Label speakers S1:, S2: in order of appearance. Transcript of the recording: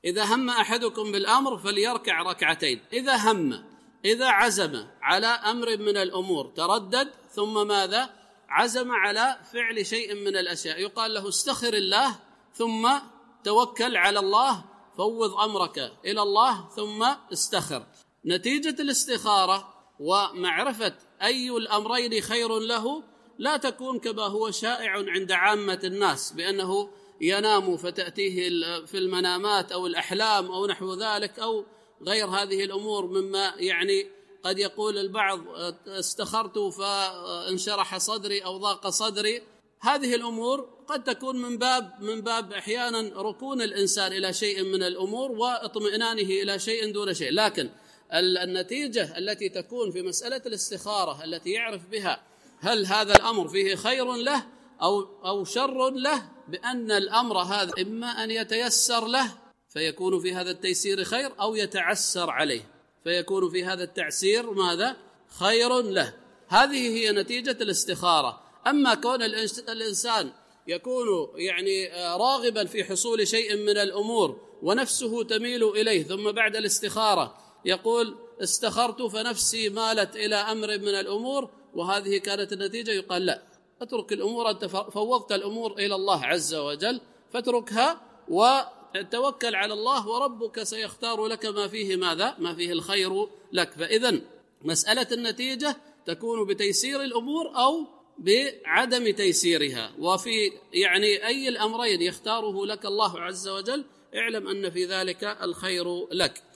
S1: إذا هم أحدكم بالأمر فليركع ركعتين. إذا عزم على أمر من الأمور تردد ثم ماذا؟ عزم على فعل شيء من الأشياء، يقال له استخر الله ثم توكل على الله، فوض أمرك إلى الله ثم استخر. نتيجة الاستخارة ومعرفة أي الأمرين خير له لا تكون كما هو شائع عند عامة الناس، بأنه ينام فتأتيه في المنامات أو الأحلام أو نحو ذلك أو غير هذه الأمور، مما يعني قد يقول البعض استخرت فانشرح صدري أو ضاق صدري. هذه الأمور قد تكون من باب أحيانا ركون الإنسان إلى شيء من الأمور واطمئنانه إلى شيء دون شيء، لكن النتيجة التي تكون في مسألة الاستخارة التي يعرف بها هل هذا الأمر فيه خير له أو شر له، بأن الأمر هذا إما أن يتيسر له فيكون في هذا التيسير خير، أو يتعسر عليه فيكون في هذا التعسير ماذا؟ خير له. هذه هي نتيجة الاستخارة. أما كون الإنسان يكون يعني راغبا في حصول شيء من الأمور ونفسه تميل إليه، ثم بعد الاستخارة يقول استخرت فنفسي مالت إلى أمر من الأمور وهذه كانت النتيجة، يقال لا، اترك الأمور، أنت فوضت الأمور إلى الله عز وجل فاتركها وتوكل على الله، وربك سيختار لك ما فيه ماذا؟ ما فيه الخير لك. فإذن مسألة النتيجة تكون بتيسير الأمور أو بعدم تيسيرها، وفي يعني أي الأمرين يختاره لك الله عز وجل اعلم أن في ذلك الخير لك.